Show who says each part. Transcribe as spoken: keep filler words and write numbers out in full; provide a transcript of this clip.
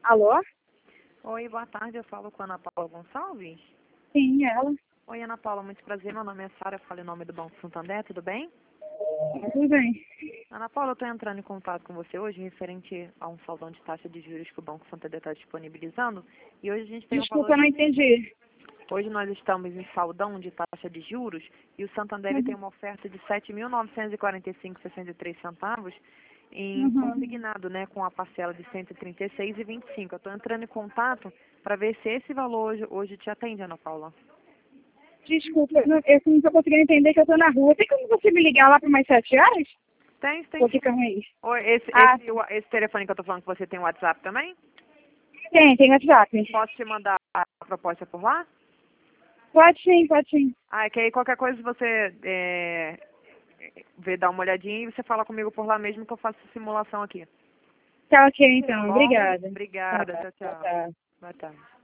Speaker 1: Alô?
Speaker 2: Oi, boa tarde. Eu falo com a Ana Paula Gonçalves.
Speaker 1: Sim, ela.
Speaker 2: Oi, Ana Paula, muito prazer. Meu nome é Sara, eu falo em nome do Banco Santander, tudo bem?
Speaker 1: Tudo bem.
Speaker 2: Ana Paula, eu estou entrando em contato com você hoje referente a um saldão de taxa de juros que o Banco Santander está disponibilizando. E hoje a gente tem um valor
Speaker 1: Desculpa, eu não
Speaker 2: de...
Speaker 1: entendi.
Speaker 2: Hoje nós estamos em saldão de taxa de juros e o Santander tem
Speaker 1: Uhum.
Speaker 2: uma oferta de sete mil novecentos e quarenta e cinco vírgula sessenta e três centavos em
Speaker 1: Uhum.
Speaker 2: consignado, né, com a parcela de cento e trinta e seis vírgula vinte e cinco. Eu estou entrando em contato para ver se esse valor hoje, hoje te atende, Ana Paula.
Speaker 1: Desculpa, eu não, eu não estou conseguindo entender que eu estou na rua. Tem como você me ligar lá por mais sete horas?
Speaker 2: Tem, tem
Speaker 1: Ou
Speaker 2: sim.
Speaker 1: fica ruim?
Speaker 2: Oi, esse,
Speaker 1: Ah,
Speaker 2: esse, o- esse telefone que eu tô falando que você tem WhatsApp também?
Speaker 1: tem, tem WhatsApp.
Speaker 2: Posso te mandar a proposta por lá?
Speaker 1: Pode sim, pode sim.
Speaker 2: Ah, é que aí qualquer coisa você é, vê, dá uma olhadinha e você fala comigo por lá mesmo que eu faço simulação aqui.
Speaker 1: Tá ok,
Speaker 2: Tá
Speaker 1: então.
Speaker 2: bom?
Speaker 1: Obrigada. Tá,
Speaker 2: Obrigada,
Speaker 1: tá,
Speaker 2: tchau,
Speaker 1: tá.
Speaker 2: tchau.
Speaker 1: Tá.
Speaker 2: Boa tarde.